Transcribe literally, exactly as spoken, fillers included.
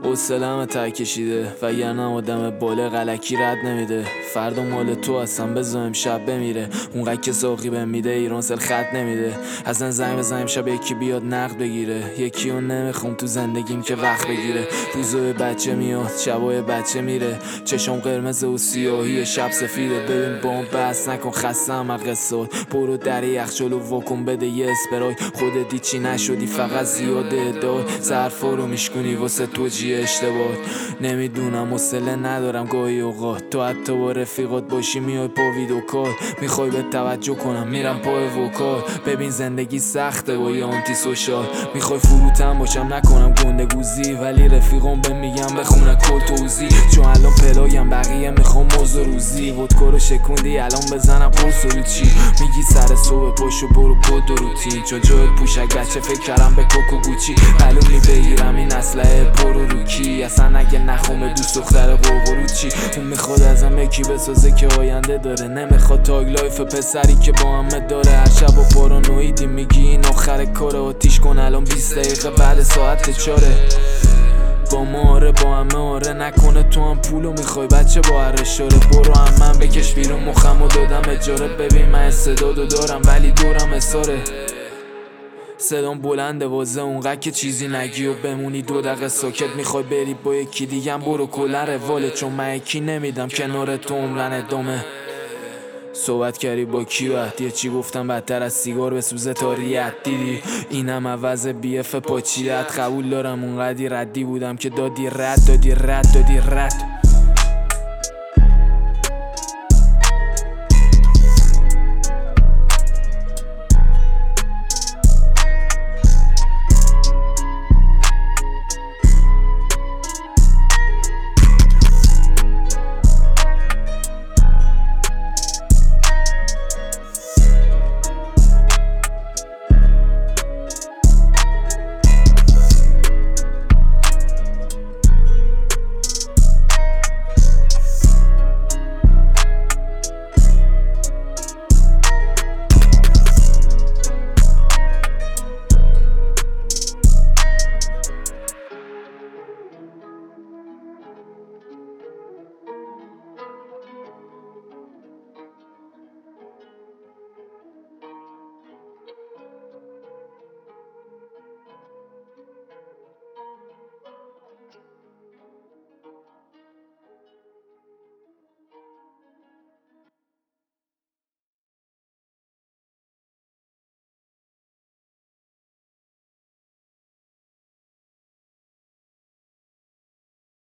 حوصله‌ام ته کشیده وگرنه آدم بالغ الکی رد نمیده. فردا مال تو هستم بذار امشب بمیره. اونقدر که ساقی بهم میده ایران سل خط نمیده. اصلا زنگ بزنیم شب یکی بیاد نقد بگیره. یکی رو نمیخوام تو زندگیم که وقت بگیره. روزای بچه میاد شبای بچه میره. چشم قرمز و سیاهی شب سفیده. ببین بام بس نکن خستم از قصات. برو در یخچالو واکن بده یه اسپرای. خودت چی نشدی فقط زیاده ادعا. ظرفا رو میشکنی واسه توجیه اشتباه. نمیدونم حوصله ندارم گاهی اوقات. تو حتی با رفیقات باشی میای پا ویدو کار. میخوای به توجه کنم میرم پای وکال. ببین زندگی سخته با یه آنتی سوشال. میخوای فروتم باشم نکنم گندگوزی. ولی رفیقام به میگم بخونه کل توزی. چون الان پلایم بقیه میخوام موضوع روزی. ودکا رو شکوندی الان بزنم قرص رو چی. میگی سر صبح پاشو برو بود و روتین. چون جای پوشک بچه فکر کردم به کوکو گوچی. معلومی بگیرم این اسلحه برو رو کی. اصلا اگه نخوام دوست دختر قرقرو چی. اون میخواد ازم یکی بسازه که آینده داره. نمیخواد تاگ لایف پسری که با همه داره. هر شب و پارانویدی میگی این آخر کاره. آتیش کن الان بیست دقیقه بعد ساعت چاره. با ما آره با همه آره. نکنه تو هم پولو میخوای بچه با هر اشاره. برو هم من بکش بیرون مخمو دادم اجاره. ببین من استعدادو دارم ولی دورم اساره. صدام بلنده واسه اونقدر که چیزی نگی و بمونی دو دقیقه ساکت. میخوای بری با یکی دیگم برو کلا رواله. چون من یکی نمیدم کنار تو عمرن ادامه. صحبت کردی با کی وقتی چی گفتم بدتر از سیگار بسوزه تا ریت. دیدی اینم عوض بی اف پاچیدت. قبول دارم اونقدی ردی بودم که دادی رد دادی رد دادی رد